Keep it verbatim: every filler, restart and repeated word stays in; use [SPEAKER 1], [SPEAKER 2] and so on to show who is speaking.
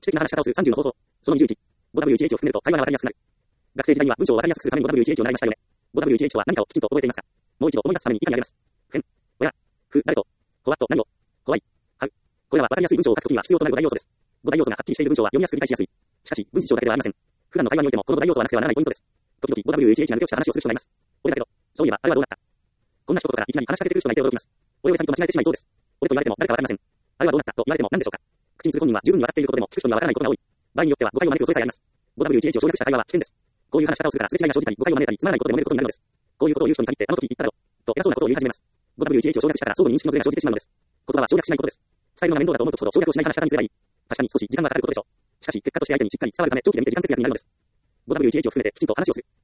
[SPEAKER 1] 知的な話し方をするさんじゅうの方法。そのにじゅういち。ごダブリューエイチエイチ を含めると会話がわかりやすくなる。学生時代には文章をわかりやすくするために ごダブリューエイチエイチ を習いましたよね。ごダブリューエイチエイチ は何かをきちんと覚えていますか？もう一度思い出すために以下にあります。フェン、ウェア、フ、誰と、ホワット、何を、ホワイ、ハウ。これらはわかりやすい文章を書くときには必要となるご大要素です。ご大要素がはっきりしている文章は読みやすく理解しやすい。しかし、文字上だけではありません。普段の会話においてもこのご大要素はなくてはならないポイントです。時々 ごダブリューエイチエイチ が抜け落ちた話をする人がいます。俺だけど、そういえばあれはどうなった？こんな一言からいきなり話しかけてくる人がいて驚きます。俺をさんと間違えてしまいそうです。俺と言われても誰かわかりません。あれはどうなったと言われても何でしょうか。口にする本人は十分にわかっていることでも聞く人にはわからないことが多い。場合によっては誤解を招く恐れさえあります。ごダブリューエイチエイチ を省略した会話は危険です。こういう話し方をするからすれ違いが生じたり誤解を招いたりつまらないことで揉めることになるのです。こういうことを言う人に限ってあの時言っただろうと偉そうなことを言い始めます。ごダブリューエイチエイチ を省略したから相互に認識のズレが生じてしまうのです。言葉は省略しないことです。伝えるのが面倒だと思うとほど省略をしない話し方にすればいい。確かに少し時間がかかることでしょう。しかし結果として相手にしっかり伝わるため長期で見て時間節約になるのです。ごダブリューエイチエイチ を含めてきちんと話をする。